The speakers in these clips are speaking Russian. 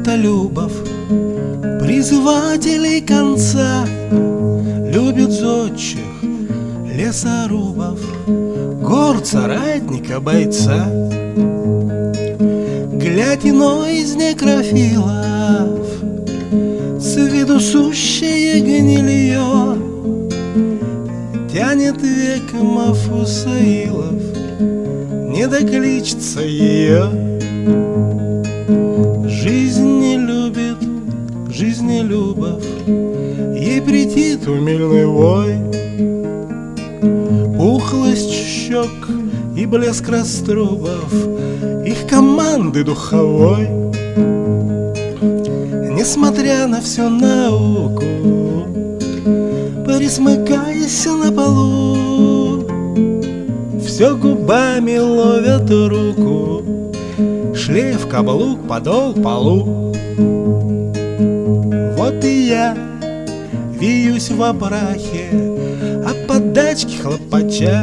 честолюбов, призывателей конца, любит зодчих, лесорубов, горд соратника бойца. Глядь, иной из некрофилов, с виду сущее гнилье, тянет век Мафусаилов, не докличется ее. Жизнь не любит жизнелюбов, ей претит умильный вой, пухлость щек и блеск раструбов, их команды духовой. Несмотря на всю науку, присмыкаясь на полу, все губами ловят руку, шлейф, каблук, подол, полу. Вот и я виюсь в опрахе, о подачке хлопача,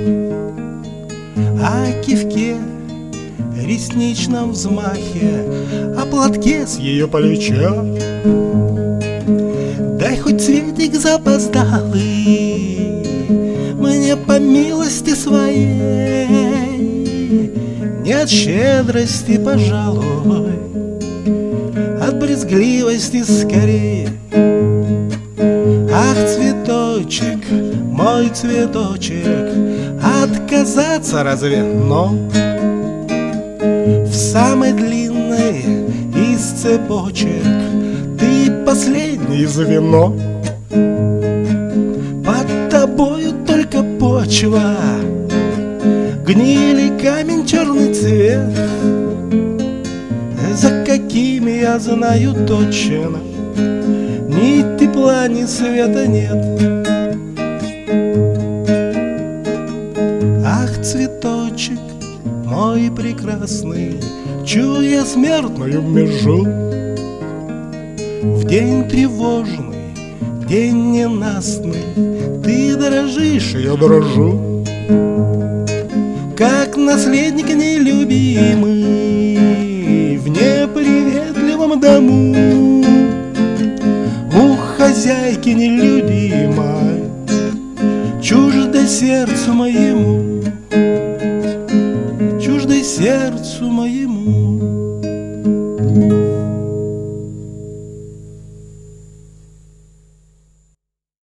о кивке, ресничном взмахе, о платке с ее плеча. Дай хоть цветик запоздалый мне по милости своей, не от щедрости, пожалуй, от брезгливости скорее. Ах, цветочек, мой цветочек, отказаться разве? Но в самой длинной из цепочек ты последнее звено. Под тобою только почва, гнили камень, черный цвет, за какими я знаю точно, ни тепла, ни света нет. Ах, цветочек мой прекрасный, чуя смертную межу, в день тревожный, день ненастный, ты дрожишь, я дрожу, как наследник нелюбимый в неприветливом дому, у хозяйки нелюдимой, чуждо сердцу моему.